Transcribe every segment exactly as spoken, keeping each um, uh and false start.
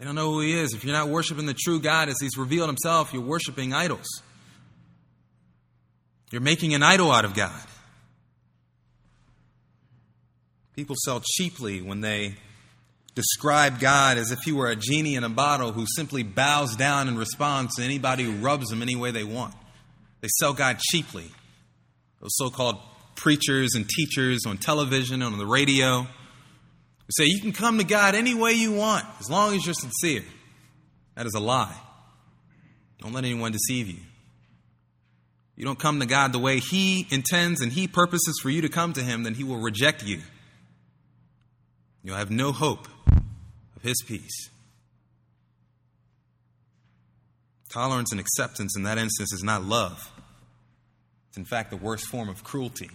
They don't know who He is. If you're not worshiping the true God as He's revealed Himself, you're worshiping idols. You're making an idol out of God. People sell cheaply when they describe God as if He were a genie in a bottle who simply bows down and responds to anybody who rubs Him any way they want. They sell God cheaply. Those so-called preachers and teachers on television and on the radio who say you can come to God any way you want as long as you're sincere. That is a lie. Don't let anyone deceive you. You don't come to God the way He intends and He purposes for you to come to Him, then He will reject you. You'll have no hope of His peace. Tolerance and acceptance in that instance is not love. It's in fact the worst form of cruelty.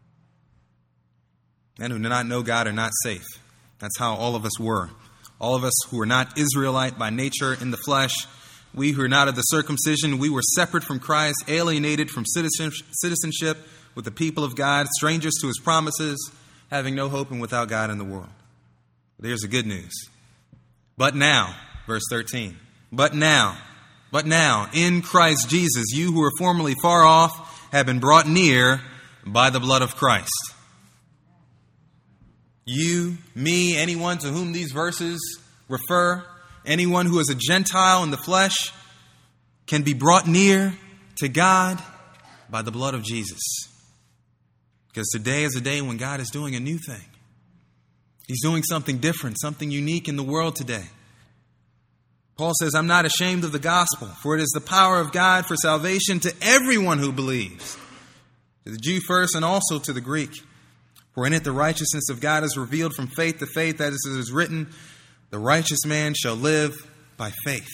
Men who do not know God are not safe. That's how all of us were. All of us who were not Israelite by nature in the flesh, we who are not of the circumcision, we were separate from Christ, alienated from citizenship with the people of God, strangers to His promises, having no hope and without God in the world. But here's the good news. But now, verse thirteen, but now, but now, in Christ Jesus, you who were formerly far off have been brought near by the blood of Christ. You, me, anyone to whom these verses refer, anyone who is a Gentile in the flesh can be brought near to God by the blood of Jesus. Because today is a day when God is doing a new thing. He's doing something different, something unique in the world today. Paul says, I'm not ashamed of the gospel, for it is the power of God for salvation to everyone who believes, to the Jew first and also to the Greek. For in it the righteousness of God is revealed from faith to faith, that is, it is written, the righteous man shall live by faith.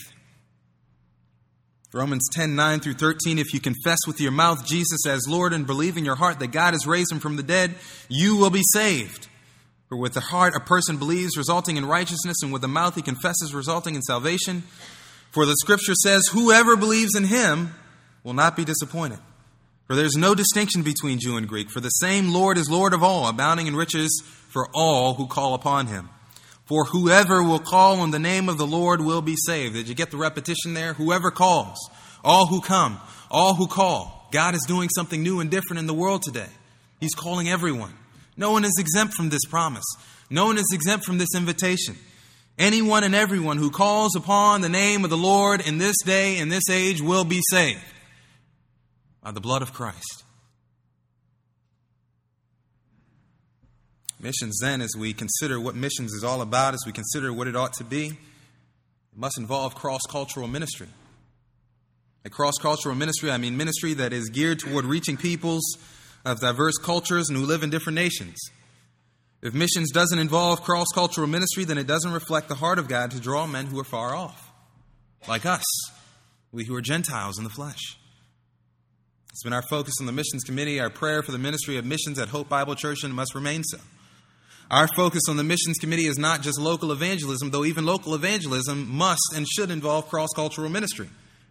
Romans ten, nine through thirteen, if you confess with your mouth Jesus as Lord and believe in your heart that God has raised Him from the dead, you will be saved. For with the heart a person believes, resulting in righteousness, and with the mouth he confesses, resulting in salvation. For the Scripture says, whoever believes in Him will not be disappointed. For there is no distinction between Jew and Greek, for the same Lord is Lord of all, abounding in riches for all who call upon Him. For whoever will call on the name of the Lord will be saved. Did you get the repetition there? Whoever calls, all who come, all who call. God is doing something new and different in the world today. He's calling everyone. No one is exempt from this promise. No one is exempt from this invitation. Anyone and everyone who calls upon the name of the Lord in this day, in this age, will be saved by the blood of Christ. Missions, then, as we consider what missions is all about, as we consider what it ought to be, it must involve cross-cultural ministry. A cross-cultural ministry, I mean ministry that is geared toward reaching peoples of diverse cultures and who live in different nations. If missions doesn't involve cross-cultural ministry, then it doesn't reflect the heart of God to draw men who are far off, like us, we who are Gentiles in the flesh. It's been our focus on the missions committee, our prayer for the ministry of missions at Hope Bible Church, and it must remain so. Our focus on the missions committee is not just local evangelism, though even local evangelism must and should involve cross-cultural ministry.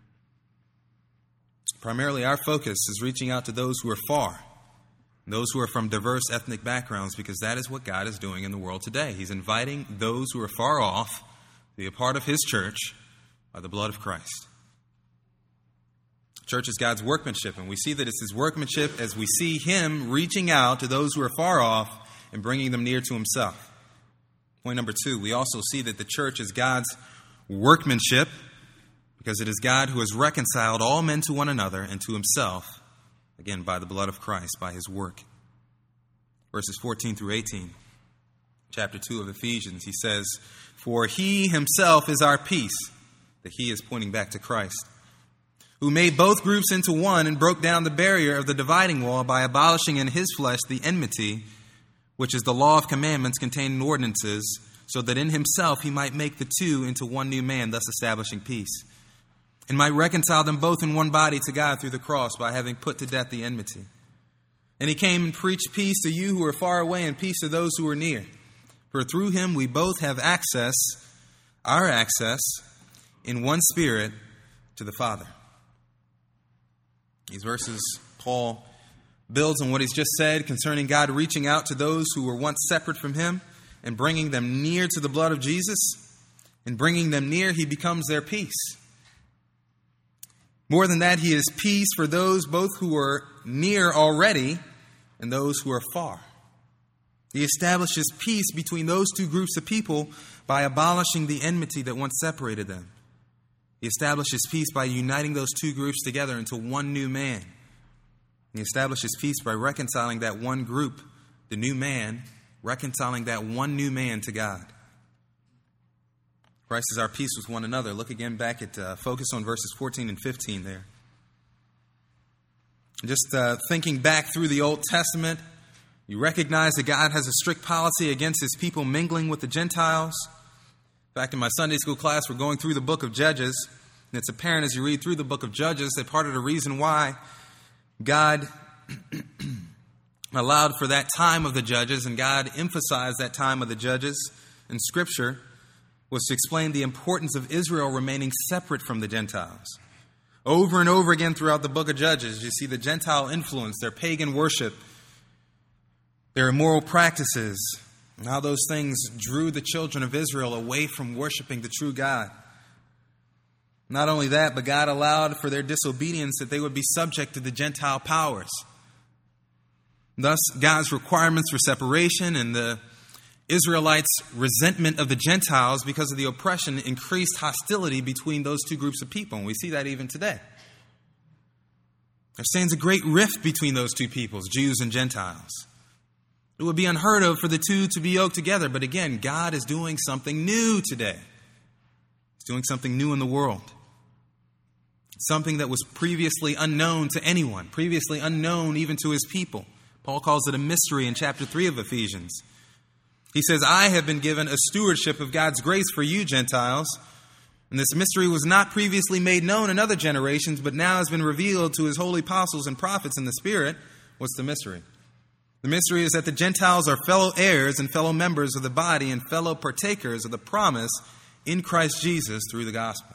Primarily, our focus is reaching out to those who are far, those who are from diverse ethnic backgrounds, because that is what God is doing in the world today. He's inviting those who are far off to be a part of His church by the blood of Christ. Church is God's workmanship, and we see that it's His workmanship as we see Him reaching out to those who are far off and bringing them near to Himself. Point number two, we also see that the church is God's workmanship because it is God who has reconciled all men to one another and to Himself, again, by the blood of Christ, by His work. Verses fourteen through eighteen, chapter two of Ephesians, he says, for He Himself is our peace. The He is pointing back to Christ, who made both groups into one and broke down the barrier of the dividing wall by abolishing in His flesh the enmity, which is the law of commandments contained in ordinances, so that in Himself He might make the two into one new man, thus establishing peace, and might reconcile them both in one body to God through the cross by having put to death the enmity. And He came and preached peace to you who are far away and peace to those who are near. For through Him we both have access, our access, in one Spirit to the Father. These verses, Paul builds on what he's just said concerning God reaching out to those who were once separate from Him and bringing them near to the blood of Jesus. In bringing them near, he becomes their peace. More than that, he is peace for those both who are near already and those who are far. He establishes peace between those two groups of people by abolishing the enmity that once separated them. He establishes peace by uniting those two groups together into one new man. He establishes peace by reconciling that one group, the new man, reconciling that one new man to God. Christ is our peace with one another. Look again back at, uh, focus on verses fourteen and fifteen there. Just uh, thinking back through the Old Testament, you recognize that God has a strict policy against his people mingling with the Gentiles. In fact, in my Sunday school class, we're going through the book of Judges, and it's apparent as you read through the book of Judges that part of the reason why God allowed for that time of the judges and God emphasized that time of the judges in Scripture was to explain the importance of Israel remaining separate from the Gentiles. Over and over again throughout the book of Judges, you see the Gentile influence, their pagan worship, their immoral practices, and how those things drew the children of Israel away from worshiping the true God. Not only that, but God allowed for their disobedience that they would be subject to the Gentile powers. Thus, God's requirements for separation and the Israelites' resentment of the Gentiles because of the oppression increased hostility between those two groups of people. And we see that even today. There stands a great rift between those two peoples, Jews and Gentiles. It would be unheard of for the two to be yoked together. But again, God is doing something new today. He's doing something new in the world. Something that was previously unknown to anyone, previously unknown even to his people. Paul calls it a mystery in chapter three of Ephesians. He says, I have been given a stewardship of God's grace for you, Gentiles. And this mystery was not previously made known in other generations, but now has been revealed to his holy apostles and prophets in the Spirit. What's the mystery? The mystery is that the Gentiles are fellow heirs and fellow members of the body and fellow partakers of the promise in Christ Jesus through the gospel.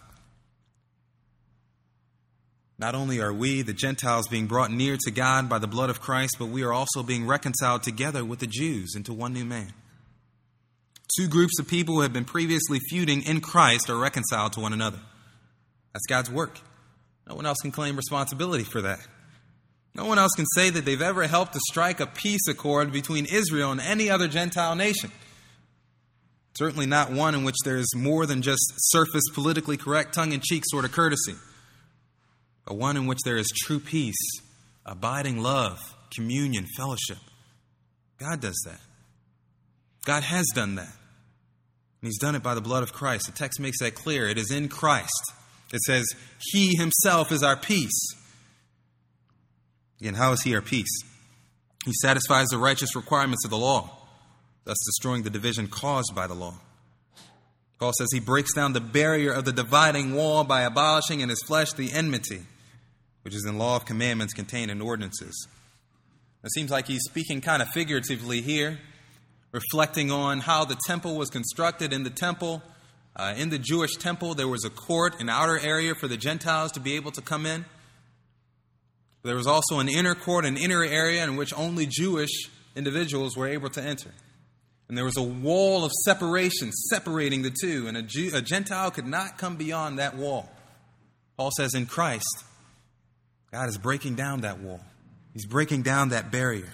Not only are we, the Gentiles, being brought near to God by the blood of Christ, but we are also being reconciled together with the Jews into one new man. Two groups of people who have been previously feuding in Christ are reconciled to one another. That's God's work. No one else can claim responsibility for that. No one else can say that they've ever helped to strike a peace accord between Israel and any other Gentile nation. Certainly not one in which there is more than just surface, politically correct, tongue-in-cheek sort of courtesy. But one in which there is true peace, abiding love, communion, fellowship. God does that. God has done that. And he's done it by the blood of Christ. The text makes that clear. It is in Christ. It says, he himself is our peace. Again, how is he our peace? He satisfies the righteous requirements of the law, thus destroying the division caused by the law. Paul says he breaks down the barrier of the dividing wall by abolishing in his flesh the enmity, which is in law of commandments contained in ordinances. It seems like he's speaking kind of figuratively here, reflecting on how the temple was constructed. In the temple, uh, in the Jewish temple, there was a court, an outer area for the Gentiles to be able to come in. There was also an inner court, an inner area in which only Jewish individuals were able to enter. And there was a wall of separation separating the two, and a, Jew, a Gentile could not come beyond that wall. Paul says in Christ, God is breaking down that wall. He's breaking down that barrier.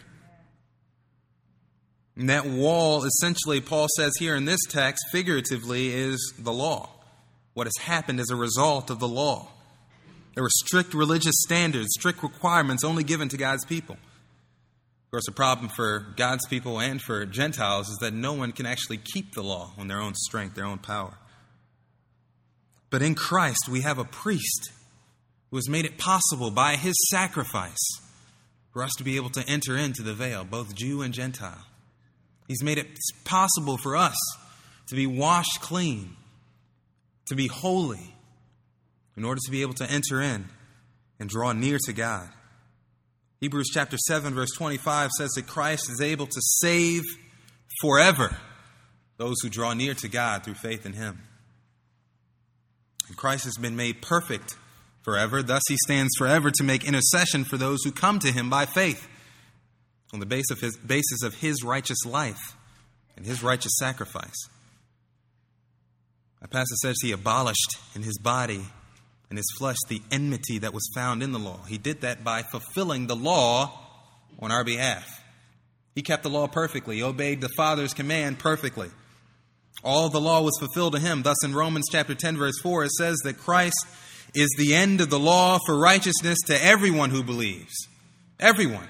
And that wall, essentially, Paul says here in this text, figuratively, is the law. What has happened as a result of the law. There were strict religious standards, strict requirements only given to God's people. Of course, the problem for God's people and for Gentiles is that no one can actually keep the law on their own strength, their own power. But in Christ, we have a priest who has made it possible by his sacrifice for us to be able to enter into the veil, both Jew and Gentile. He's made it possible for us to be washed clean, to be holy, in order to be able to enter in and draw near to God. Hebrews chapter seven, verse twenty-five says that Christ is able to save forever those who draw near to God through faith in him. And Christ has been made perfect forever. Thus he stands forever to make intercession for those who come to him by faith, on the basis of his, basis of his righteous life and his righteous sacrifice. The passage says he abolished in his body, in his flesh, the enmity that was found in the law. He did that by fulfilling the law on our behalf. He kept the law perfectly. He obeyed the Father's command perfectly. All of the law was fulfilled in him. Thus in Romans chapter ten, verse four, it says that Christ is the end of the law for righteousness to everyone who believes. Everyone.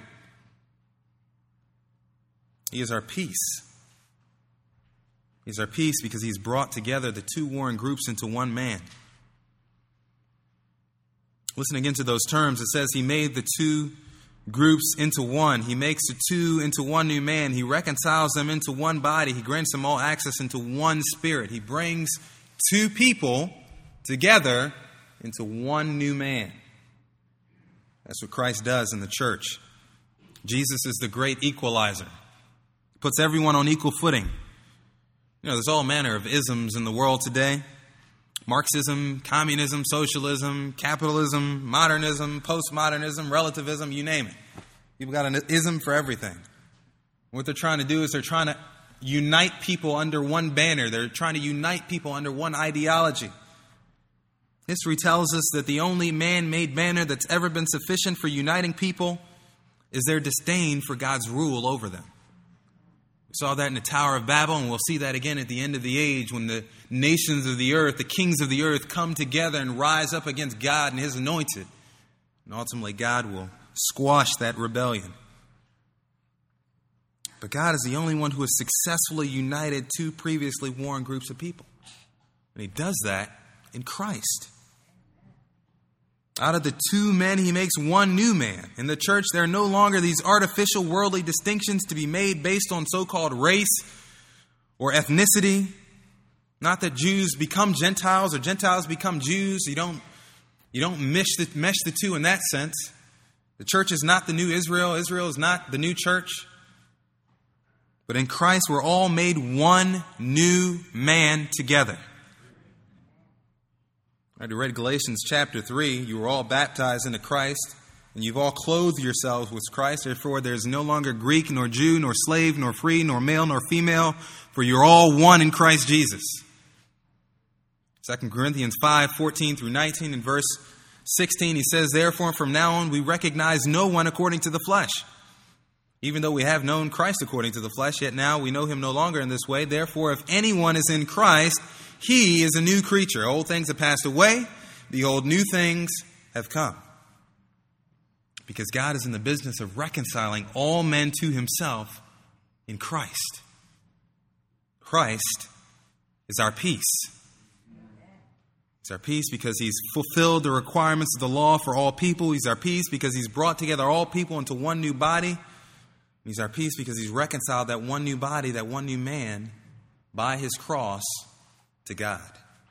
He is our peace. He's our peace because he's brought together the two warring groups into one man. Listen again to those terms. It says he made the two groups into one. He makes the two into one new man. He reconciles them into one body. He grants them all access into one spirit. He brings two people together into one new man. That's what Christ does in the church. Jesus is the great equalizer. He puts everyone on equal footing. You know, there's all manner of isms in the world today. Marxism, communism, socialism, capitalism, modernism, postmodernism, relativism, you name it. People got an ism for everything. What they're trying to do is they're trying to unite people under one banner. They're trying to unite people under one ideology. History tells us that the only man-made banner that's ever been sufficient for uniting people is their disdain for God's rule over them. We saw that in the Tower of Babel, and we'll see that again at the end of the age when the nations of the earth, the kings of the earth, come together and rise up against God and his anointed. And ultimately, God will squash that rebellion. But God is the only one who has successfully united two previously warring groups of people. And he does that in Christ. Out of the two men, he makes one new man. In the church, there are no longer these artificial worldly distinctions to be made based on so-called race or ethnicity. Not that Jews become Gentiles or Gentiles become Jews. You don't, you don't mesh the, mesh the two in that sense. The church is not the new Israel. Israel is not the new church. But in Christ, we're all made one new man together. I read Galatians chapter three. You were all baptized into Christ, and you've all clothed yourselves with Christ. Therefore, there is no longer Greek, nor Jew, nor slave, nor free, nor male, nor female, for you're all one in Christ Jesus. Second Corinthians five, fourteen through nineteen, and verse sixteen, he says, therefore, from now on, we recognize no one according to the flesh. Even though we have known Christ according to the flesh, yet now we know him no longer in this way. Therefore, if anyone is in Christ, he is a new creature. Old things have passed away. Behold, new things have come. Because God is in the business of reconciling all men to himself in Christ. Christ is our peace. He's our peace because he's fulfilled the requirements of the law for all people. He's our peace because he's brought together all people into one new body. He's our peace because he's reconciled that one new body, that one new man, by his cross to God.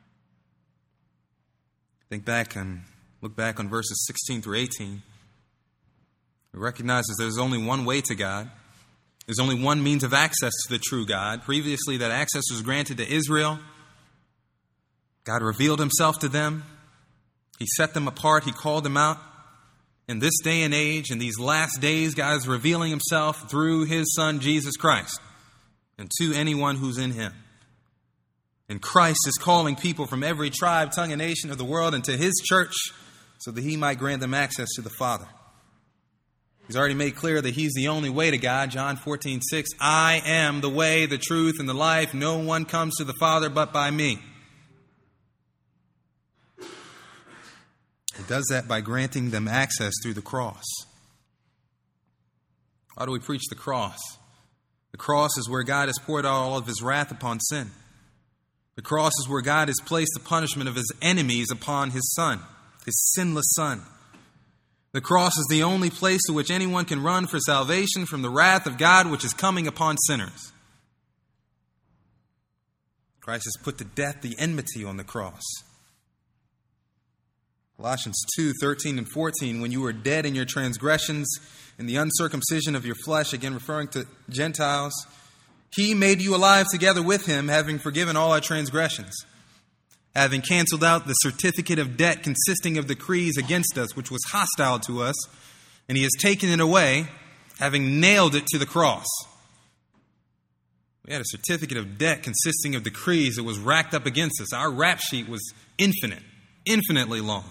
Think back and look back on verses sixteen through eighteen. We recognize that there's only one way to God. There's only one means of access to the true God. Previously, that access was granted to Israel. God revealed himself to them. He set them apart. He called them out. In this day and age, in these last days, God is revealing himself through his Son, Jesus Christ, and to anyone who's in him. And Christ is calling people from every tribe, tongue, and nation of the world into his church so that he might grant them access to the Father. He's already made clear that he's the only way to God. John fourteen six, I am the way, the truth, and the life. No one comes to the Father but by me. He does that by granting them access through the cross. How do we preach the cross? The cross is where God has poured out all of his wrath upon sin. The cross is where God has placed the punishment of his enemies upon his Son, his sinless Son. The cross is the only place to which anyone can run for salvation from the wrath of God which is coming upon sinners. Christ has put to death the enmity on the cross. Colossians two, thirteen and fourteen, when you were dead in your transgressions and the uncircumcision of your flesh, again referring to Gentiles, he made you alive together with him, having forgiven all our transgressions, having canceled out the certificate of debt consisting of decrees against us, which was hostile to us, and he has taken it away, having nailed it to the cross. We had a certificate of debt consisting of decrees that was racked up against us. Our rap sheet was infinite, infinitely long.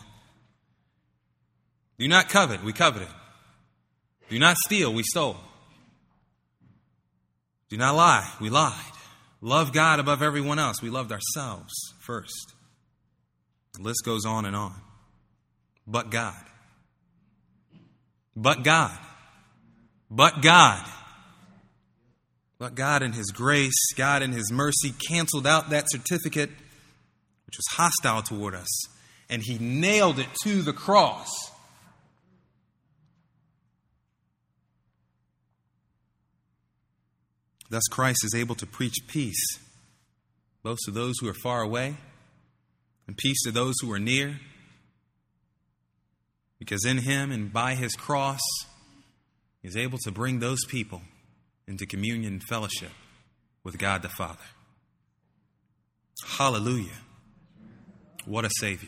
Do not covet, we coveted. Do not steal, we stole. Do not lie, we lied. Love God above everyone else, we loved ourselves first. The list goes on and on. But God. But God. But God. But God in His grace, God in His mercy canceled out that certificate which was hostile toward us, and He nailed it to the cross. Thus Christ is able to preach peace, both to those who are far away and peace to those who are near, because in Him and by His cross, He is able to bring those people into communion and fellowship with God the Father. Hallelujah. What a Savior.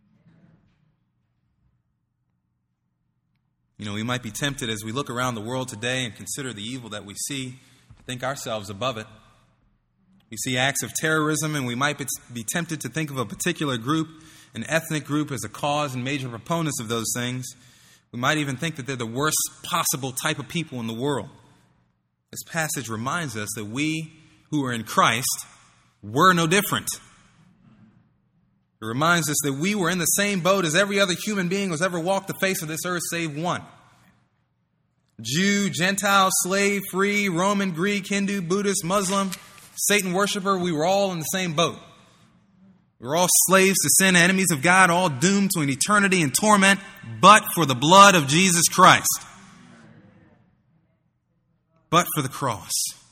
You know, we might be tempted as we look around the world today and consider the evil that we see, to think ourselves above it. We see acts of terrorism, and we might be tempted to think of a particular group, an ethnic group, as a cause and major proponents of those things. We might even think that they're the worst possible type of people in the world. This passage reminds us that we who are in Christ were no different. It reminds us that we were in the same boat as every other human being who's ever walked the face of this earth save one. Jew, Gentile, slave, free, Roman, Greek, Hindu, Buddhist, Muslim, Satan worshiper, we were all in the same boat. We were all slaves to sin, enemies of God, all doomed to an eternity in torment, but for the blood of Jesus Christ. But for the cross.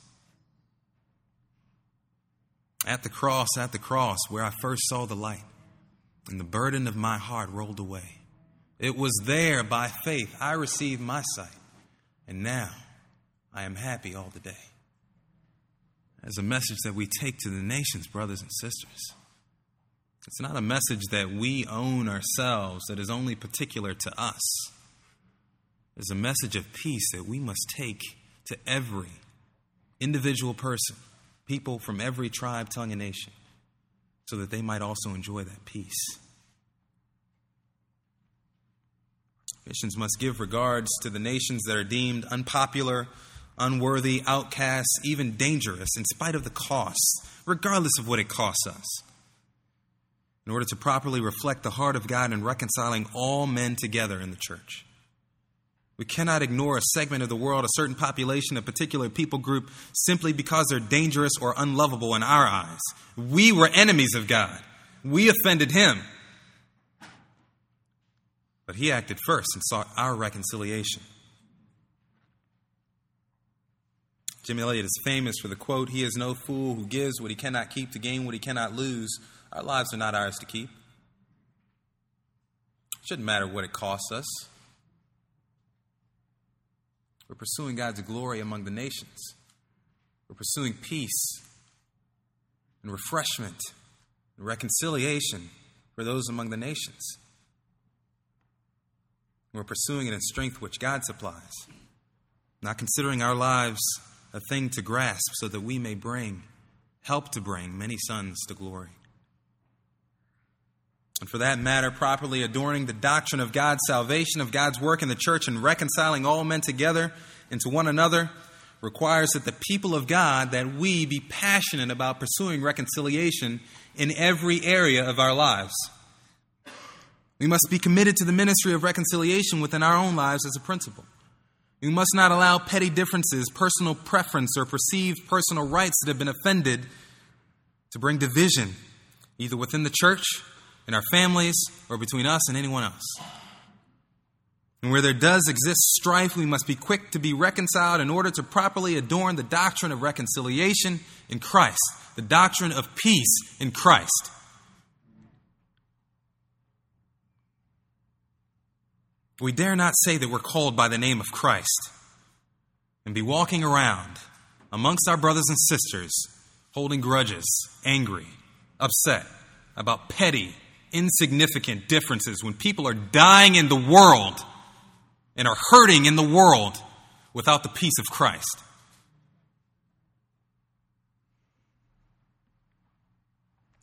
At the cross, at the cross, where I first saw the light, and the burden of my heart rolled away. It was there by faith I received my sight, and now I am happy all the day. As a message that we take to the nations, brothers and sisters. It's not a message that we own ourselves, that is only particular to us. It's a message of peace that we must take to every individual person, people from every tribe, tongue, and nation, so that they might also enjoy that peace. Christians must give regards to the nations that are deemed unpopular, unworthy, outcasts, even dangerous, in spite of the costs, regardless of what it costs us, in order to properly reflect the heart of God in reconciling all men together in the church. We cannot ignore a segment of the world, a certain population, a particular people group, simply because they're dangerous or unlovable in our eyes. We were enemies of God. We offended Him. But He acted first and sought our reconciliation. Jim Elliot is famous for the quote, "He is no fool who gives what he cannot keep to gain what he cannot lose." Our lives are not ours to keep. It shouldn't matter what it costs us. We're pursuing God's glory among the nations. We're pursuing peace and refreshment and reconciliation for those among the nations. We're pursuing it in strength which God supplies, not considering our lives a thing to grasp so that we may bring, help to bring many sons to glory. And for that matter, properly adorning the doctrine of God's salvation, of God's work in the church, and reconciling all men together into one another requires that the people of God, that we be passionate about pursuing reconciliation in every area of our lives. We must be committed to the ministry of reconciliation within our own lives as a principle. We must not allow petty differences, personal preference, or perceived personal rights that have been offended to bring division, either within the church, in our families, or between us and anyone else. And where there does exist strife, we must be quick to be reconciled in order to properly adorn the doctrine of reconciliation in Christ, the doctrine of peace in Christ. We dare not say that we're called by the name of Christ and be walking around amongst our brothers and sisters holding grudges, angry, upset about petty, insignificant differences when people are dying in the world and are hurting in the world without the peace of Christ.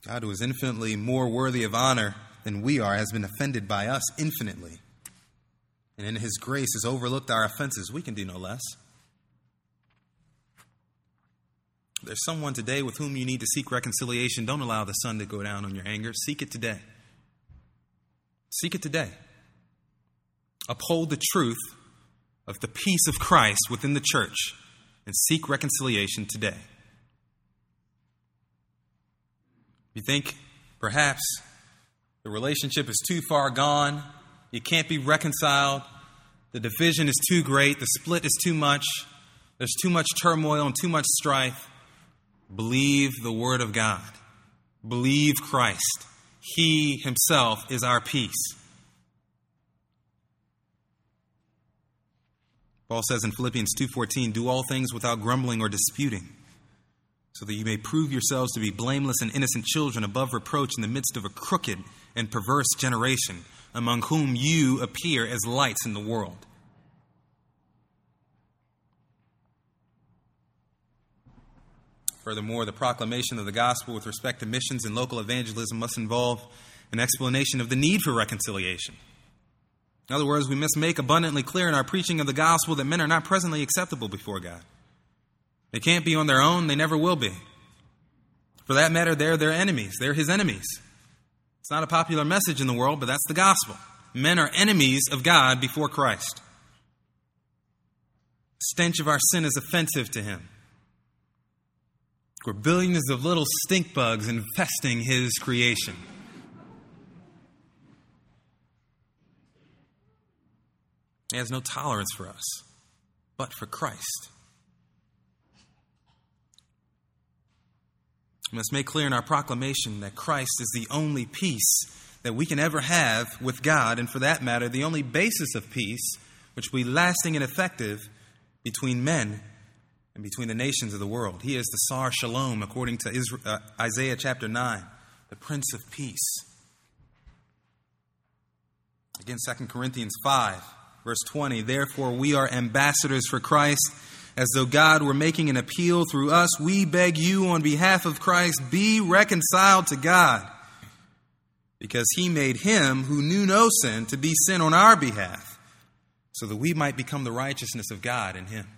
God, who is infinitely more worthy of honor than we are, has been offended by us infinitely. And in his grace has overlooked our offenses. We can do no less. If there's someone today with whom you need to seek reconciliation, don't allow the sun to go down on your anger. Seek it today. Seek it today. Uphold the truth of the peace of Christ within the church and seek reconciliation today. You think perhaps the relationship is too far gone, you can't be reconciled, the division is too great, the split is too much, there's too much turmoil and too much strife. Believe the Word of God. Believe Christ. He himself is our peace. Paul says in Philippians two fourteen, do all things without grumbling or disputing, so that you may prove yourselves to be blameless and innocent children above reproach in the midst of a crooked and perverse generation, among whom you appear as lights in the world. Furthermore, the proclamation of the gospel with respect to missions and local evangelism must involve an explanation of the need for reconciliation. In other words, we must make abundantly clear in our preaching of the gospel that men are not presently acceptable before God. They can't be on their own. They never will be. For that matter, they're their enemies. They're his enemies. It's not a popular message in the world, but that's the gospel. Men are enemies of God before Christ. The stench of our sin is offensive to him. We're billions of little stink bugs infesting his creation. He has no tolerance for us, but for Christ. We must make clear in our proclamation that Christ is the only peace that we can ever have with God, and for that matter, the only basis of peace which will be lasting and effective between men and between the nations of the world. He is the Sar Shalom, according to Israel, uh, Isaiah chapter nine, the Prince of Peace. Again, Second Corinthians five, verse twenty, therefore we are ambassadors for Christ, as though God were making an appeal through us. We beg you on behalf of Christ, be reconciled to God, because he made him who knew no sin to be sin on our behalf, so that we might become the righteousness of God in him.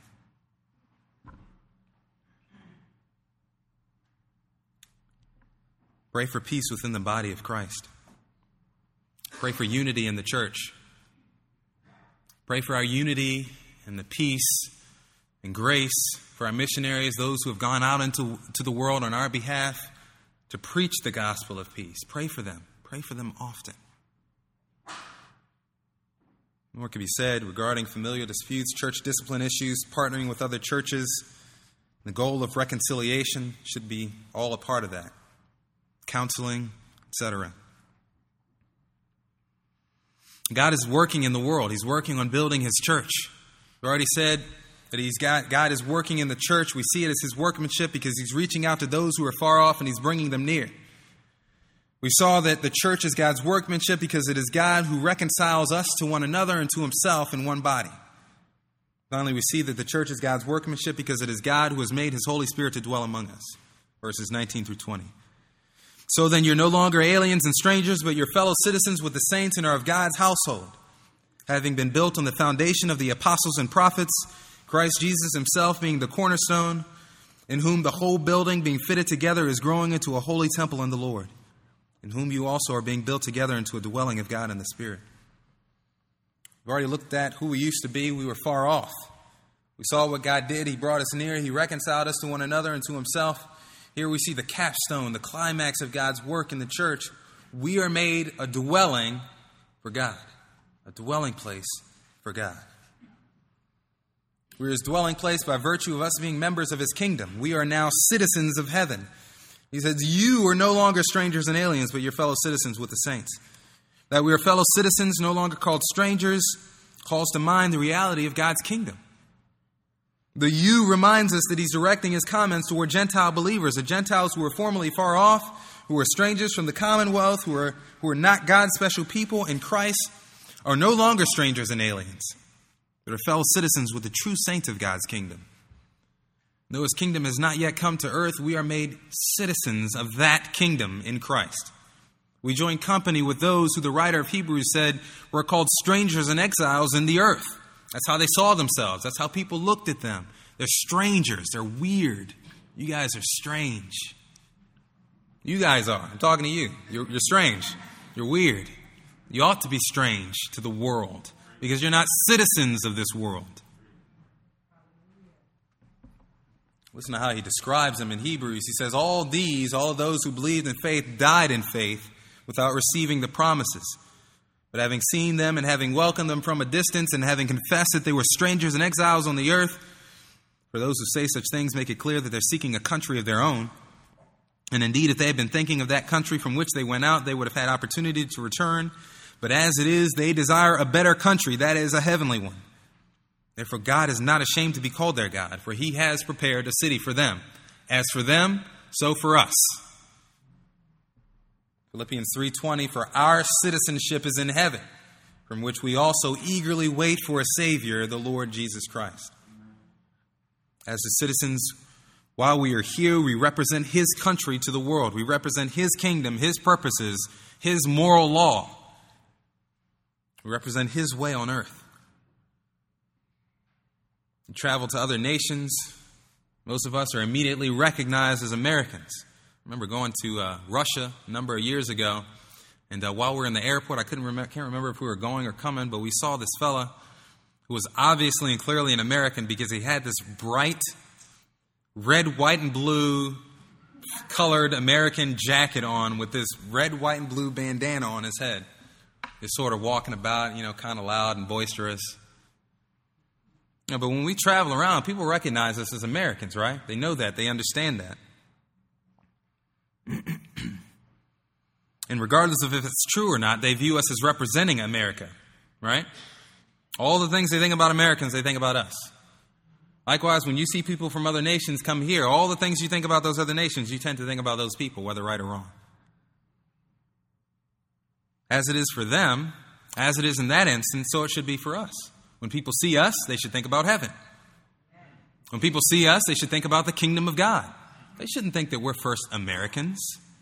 Pray for peace within the body of Christ. Pray for unity in the church. Pray for our unity and the peace and grace for our missionaries, those who have gone out into to the world on our behalf to preach the gospel of peace. Pray for them. Pray for them often. More can be said regarding familial disputes, church discipline issues, partnering with other churches. The goal of reconciliation should be all a part of that. Counseling, et cetera. God is working in the world. He's working on building his church. We already said that he's got, God is working in the church. We see it as his workmanship because he's reaching out to those who are far off and he's bringing them near. We saw that the church is God's workmanship because it is God who reconciles us to one another and to himself in one body. Finally, we see that the church is God's workmanship because it is God who has made his Holy Spirit to dwell among us. Verses nineteen through twenty. So then you're no longer aliens and strangers, but you're fellow citizens with the saints and are of God's household, having been built on the foundation of the apostles and prophets, Christ Jesus himself being the cornerstone, in whom the whole building being fitted together is growing into a holy temple in the Lord, in whom you also are being built together into a dwelling of God in the Spirit. We've already looked at who we used to be. We were far off. We saw what God did. He brought us near. He reconciled us to one another and to himself. Here we see the capstone, the climax of God's work in the church. We are made a dwelling for God, a dwelling place for God. We're his dwelling place by virtue of us being members of his kingdom. We are now citizens of heaven. He says, you are no longer strangers and aliens, but you're fellow citizens with the saints. That we are fellow citizens, no longer called strangers, calls to mind the reality of God's kingdom. The you reminds us that he's directing his comments toward Gentile believers, the Gentiles who were formerly far off, who were strangers from the commonwealth, who are, who are not God's special people in Christ, are no longer strangers and aliens, but are fellow citizens with the true saints of God's kingdom. Though his kingdom has not yet come to earth, we are made citizens of that kingdom in Christ. We join company with those who the writer of Hebrews said were called strangers and exiles in the earth. That's how they saw themselves. That's how people looked at them. They're strangers. They're weird. You guys are strange. You guys are. I'm talking to you. You're, you're strange. You're weird. You ought to be strange to the world because you're not citizens of this world. Listen to how he describes them in Hebrews. He says, all these, all of those who believed in faith, died in faith without receiving the promises. But having seen them and having welcomed them from a distance and having confessed that they were strangers and exiles on the earth, for those who say such things make it clear that they're seeking a country of their own. And indeed, if they had been thinking of that country from which they went out, they would have had opportunity to return. But as it is, they desire a better country, that is, a heavenly one. Therefore, God is not ashamed to be called their God, for he has prepared a city for them. As for them, so for us. Philippians three twenty, for our citizenship is in heaven, from which we also eagerly wait for a Savior, the Lord Jesus Christ. As the citizens, while we are here, we represent his country to the world. We represent his kingdom, his purposes, his moral law. We represent his way on earth. We travel to other nations. Most of us are immediately recognized as Americans. I remember going to uh, Russia a number of years ago, and uh, while we were in the airport, I couldn't remember, can't remember if we were going or coming, but we saw this fella who was obviously and clearly an American because he had this bright red, white, and blue colored American jacket on with this red, white, and blue bandana on his head. Just sort of walking about, you know, kind of loud and boisterous. You know, but when we travel around, people recognize us as Americans, right? They know that. They understand that. And regardless of if it's true or not, they view us as representing America, right? All the things they think about Americans, they think about us. Likewise, when you see people from other nations come here, all the things you think about those other nations, you tend to think about those people, whether right or wrong. As it is for them, as it is in that instance, so it should be for us. When people see us, they should think about heaven. When people see us, they should think about the kingdom of God. They shouldn't think that we're first Americans.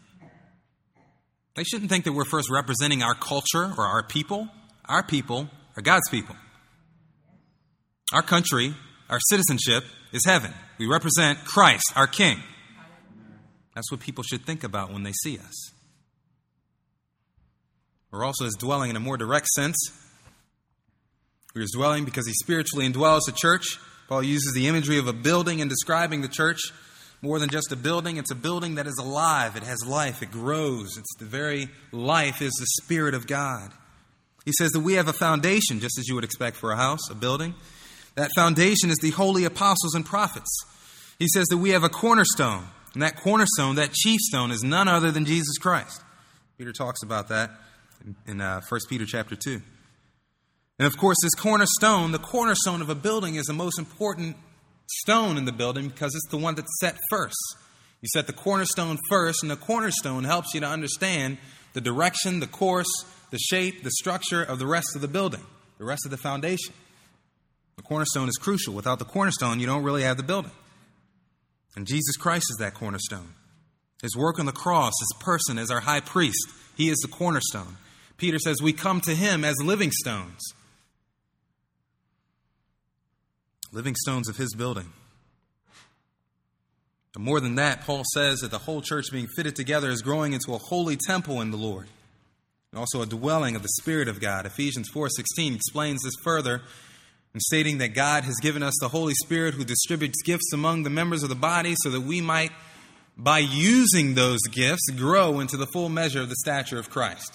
They shouldn't think that we're first representing our culture or our people. Our people are God's people. Our country, our citizenship is heaven. We represent Christ, our King. That's what people should think about when they see us. We're also his dwelling in a more direct sense. We're his dwelling because he spiritually indwells the church. Paul uses the imagery of a building in describing the church. More than just a building, it's a building that is alive. It has life. It grows. It's the very life is the Spirit of God. He says that we have a foundation, just as you would expect for a house, a building. That foundation is the holy apostles and prophets. He says that we have a cornerstone. And that cornerstone, that chief stone, is none other than Jesus Christ. Peter talks about that in, in uh, First Peter chapter two. And of course, this cornerstone, the cornerstone of a building, is the most important stone in the building because it's the one that's set first. You set the cornerstone first, and the cornerstone helps you to understand the direction, the course, the shape, the structure of the rest of the building, the rest of the foundation. The cornerstone is crucial. Without the cornerstone, you don't really have the building. And Jesus Christ is that cornerstone. His work on the cross, his person as our high priest, he is the cornerstone. Peter says we come to him as living stones. Living stones of his building. But more than that, Paul says that the whole church being fitted together is growing into a holy temple in the Lord. And also a dwelling of the Spirit of God. Ephesians four sixteen explains this further in stating that God has given us the Holy Spirit who distributes gifts among the members of the body so that we might, by using those gifts, grow into the full measure of the stature of Christ.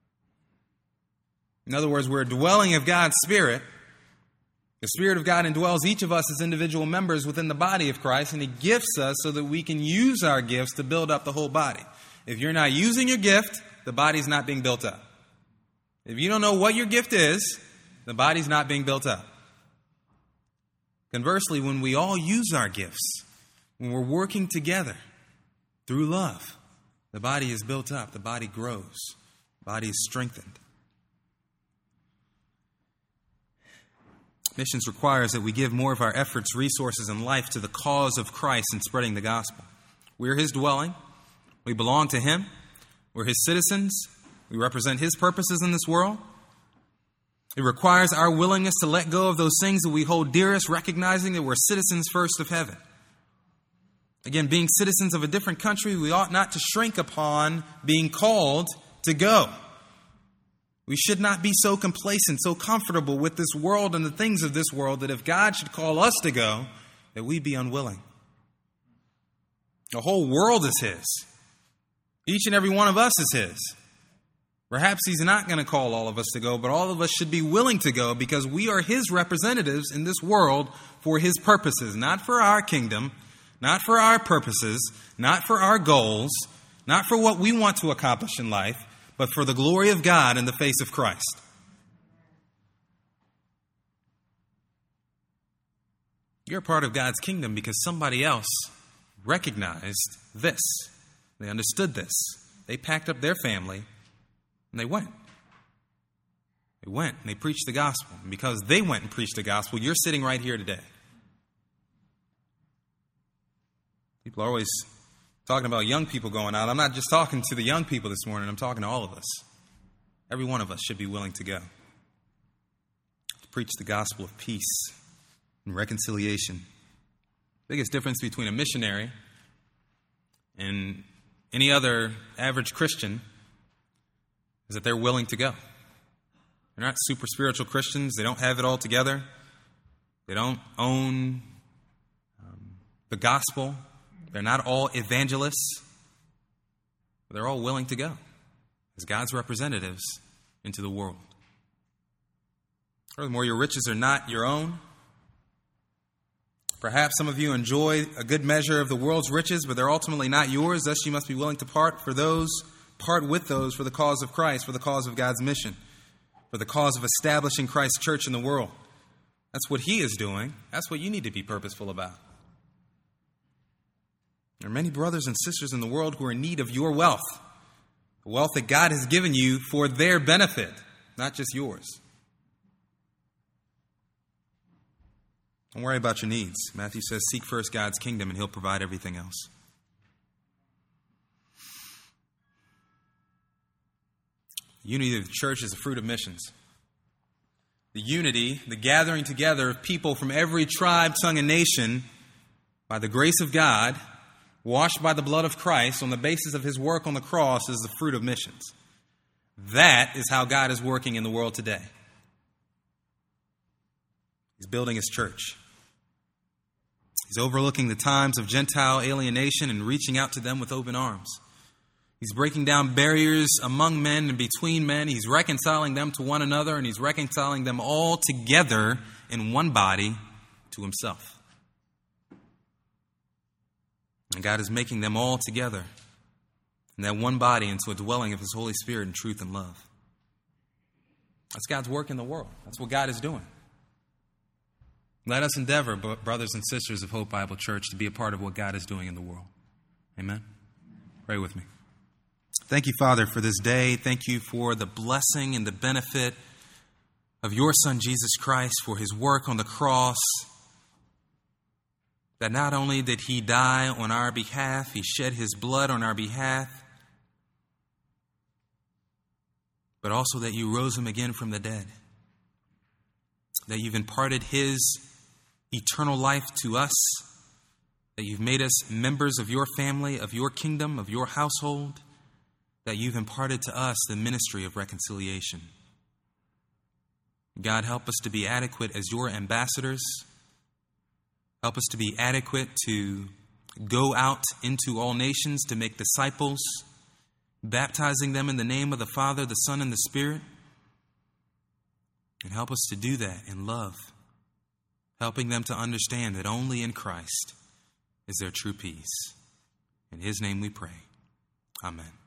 In other words, we're a dwelling of God's Spirit. The Spirit of God indwells each of us as individual members within the body of Christ, and he gifts us so that we can use our gifts to build up the whole body. If you're not using your gift, the body's not being built up. If you don't know what your gift is, the body's not being built up. Conversely, when we all use our gifts, when we're working together through love, the body is built up, the body grows, the body is strengthened. Missions requires that we give more of our efforts, resources, and life to the cause of Christ in spreading the gospel. We're His dwelling. We belong to Him. We're His citizens. We represent His purposes in this world. It requires our willingness to let go of those things that we hold dearest, recognizing that we're citizens first of heaven. Again, being citizens of a different country, we ought not to shrink upon being called to go. We should not be so complacent, so comfortable with this world and the things of this world that if God should call us to go, that we be unwilling. The whole world is His. Each and every one of us is His. Perhaps He's not going to call all of us to go, but all of us should be willing to go because we are His representatives in this world for His purposes, not for our kingdom, not for our purposes, not for our goals, not for what we want to accomplish in life, but for the glory of God in the face of Christ. You're a part of God's kingdom because somebody else recognized this. They understood this. They packed up their family and they went. They went and they preached the gospel. And because they went and preached the gospel, you're sitting right here today. People are always talking about young people going out. I'm not just talking to the young people this morning. I'm talking to all of us. Every one of us should be willing to go. To preach the gospel of peace and reconciliation. The biggest difference between a missionary and any other average Christian is that they're willing to go. They're not super spiritual Christians. They don't have it all together. They don't own um, the gospel. They're not all evangelists. They're all willing to go as God's representatives into the world. Furthermore, your riches are not your own. Perhaps some of you enjoy a good measure of the world's riches, but they're ultimately not yours. Thus, you must be willing to part for those, part with those for the cause of Christ, for the cause of God's mission, for the cause of establishing Christ's church in the world. That's what He is doing. That's what you need to be purposeful about. There are many brothers and sisters in the world who are in need of your wealth, the wealth that God has given you for their benefit, not just yours. Don't worry about your needs. Matthew says, seek first God's kingdom and He'll provide everything else. The unity of the church is a fruit of missions. The unity, the gathering together of people from every tribe, tongue, and nation by the grace of God, washed by the blood of Christ on the basis of His work on the cross, is the fruit of missions. That is how God is working in the world today. He's building His church. He's overlooking the times of Gentile alienation and reaching out to them with open arms. He's breaking down barriers among men and between men. He's reconciling them to one another, and He's reconciling them all together in one body to Himself. And God is making them all together in that one body into a dwelling of His Holy Spirit in truth and love. That's God's work in the world. That's what God is doing. Let us endeavor, brothers and sisters of Hope Bible Church, to be a part of what God is doing in the world. Amen? Pray with me. Thank you, Father, for this day. Thank you for the blessing and the benefit of your Son, Jesus Christ, for His work on the cross. That not only did He die on our behalf, He shed His blood on our behalf, but also that you rose Him again from the dead. That you've imparted His eternal life to us. That you've made us members of your family, of your kingdom, of your household. That you've imparted to us the ministry of reconciliation. God, help us to be adequate as your ambassadors. Help us to be adequate to go out into all nations to make disciples, baptizing them in the name of the Father, the Son, and the Spirit. And help us to do that in love, helping them to understand that only in Christ is there true peace. In His name we pray. Amen.